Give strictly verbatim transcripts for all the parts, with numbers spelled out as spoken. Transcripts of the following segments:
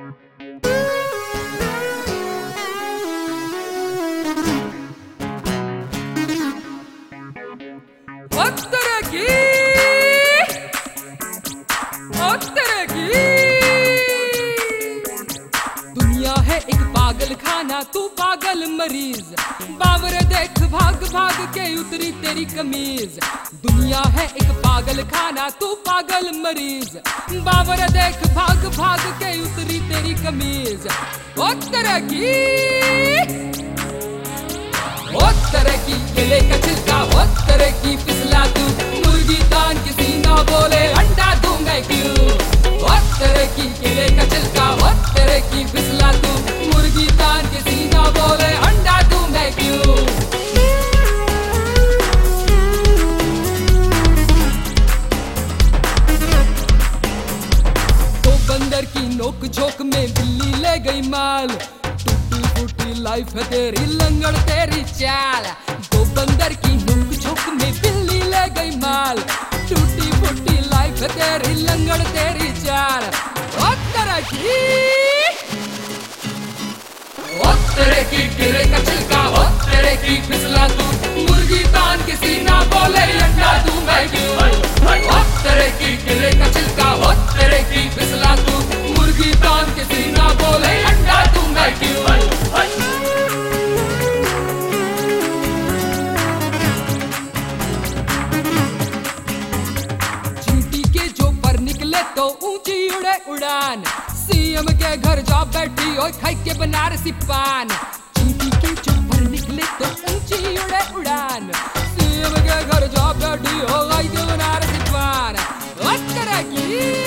दुनिया है एक पागल खाना, तू पागल मरीज। बावरे देख भाग भाग के उतरी तेरी कमीज। दुनिया है एक पागल खाना, तू पागल मरीज। बावरे देख भाग भाग के उतरी तेरी कमीज। ओ तरह की ओ तरह की केले का छिलका, ओ तरह की फिसला तू। मुर्गी तान के सीना बोले अंडा दूंगा क्यों। ओ तरह की केले का छिलका, ओ तरह की फिसला तू। मुर्गी तान के सीना बोले अंडा दूंगा क्यों। तो बंदर की नोक झोंक में बिल्ली ले गई माल। लाइफ है तेरी लंगड़ तेरी चाल। दो बंदर की नोक झोंक में बिल्ली ले गई माल। टूटी फूटी लाइफ है तेरी लंगड़ तेरी चाल। ओ तरह की ओ तरह की केले का छिलका, ओ तरह की फिसला तू। मुर्गी तान के सीना बोले अंडा दूं मैं क्यों। ओ तरह की केले का छिलका, ओ तरह की फिसला तू। मुर्गी तान के सीना बोले अंडा दूं मैं क्यों। तो ऊंची उड़े उड़ान, सीएम के घर जा बैठी और खाई के बनारसी पान। चींटी के चौपर निकले तो ऊंची उड़े उड़ान, सीएम के घर जा बैठी हो खाई के बनारसी पान। ओ तरह की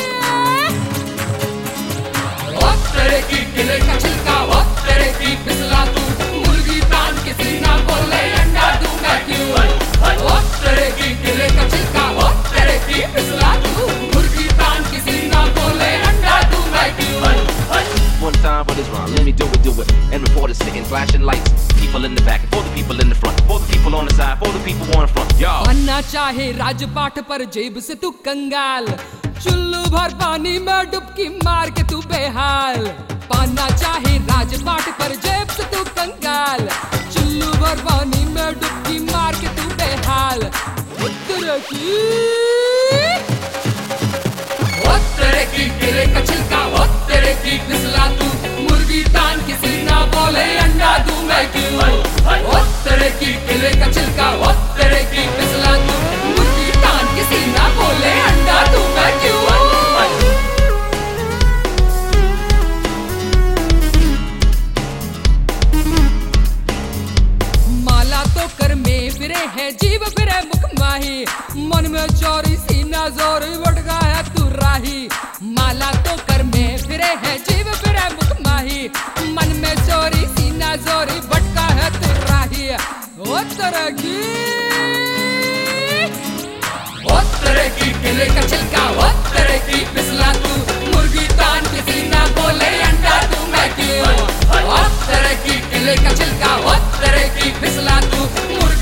ओ तरह की केले का छिलका, ओ तरह की फिसला तू। मुर्गी तान के सीना बोले अंडा दूंगा क्यों। ओ तरह की केले का छिलका, ओ तरह की फिसला तू। मुर्गी तान के सीना बोले अंडा दूंगा क्यों। One time for this rhyme, let me do it, do it. And reporters sitting, flashing lights. People in the back, for the people in the front, for the people on the side, for the people on the front. Yo. बनना चाहे राजपाट पर जेब से तू कंगाल। चुल्लू भर पानी में डुबकी मार के तू बेहाल। पाना चाहे राजपाट पर जेब से तू कंगाल। चुल्लू भर पानी में डुबकी मार के तू बेहाल। उत्तर की ओ तरह की केले का छिलका, ओ तरह की फिसला तू। मुर्गी तान के सीना बोले अंडा दूं मैं क्यों। ओ तरह की केले का छिलका, ओ तरह की फिसला तू। मुर्गी तान के सीना बोले अंडा दूं मैं क्यों। माला तो कर में फिरे है जीव फिरे मुख माही। मन में चोरी सीना जोरी बटका है तू राही। माला तो कर में फिरे है जीव फिरे मुख माही। मन में चोरी सीना जोरी बटका है तू राही। ओ तरह की ओ तरह की केले का छिलका, ओ तरह की फिसला तू। मुर्गी तान के सीना बोले अंडा दूं मैं क्यों। ओ तरह की केले का छिलका, ओ तरह की फिसला तू।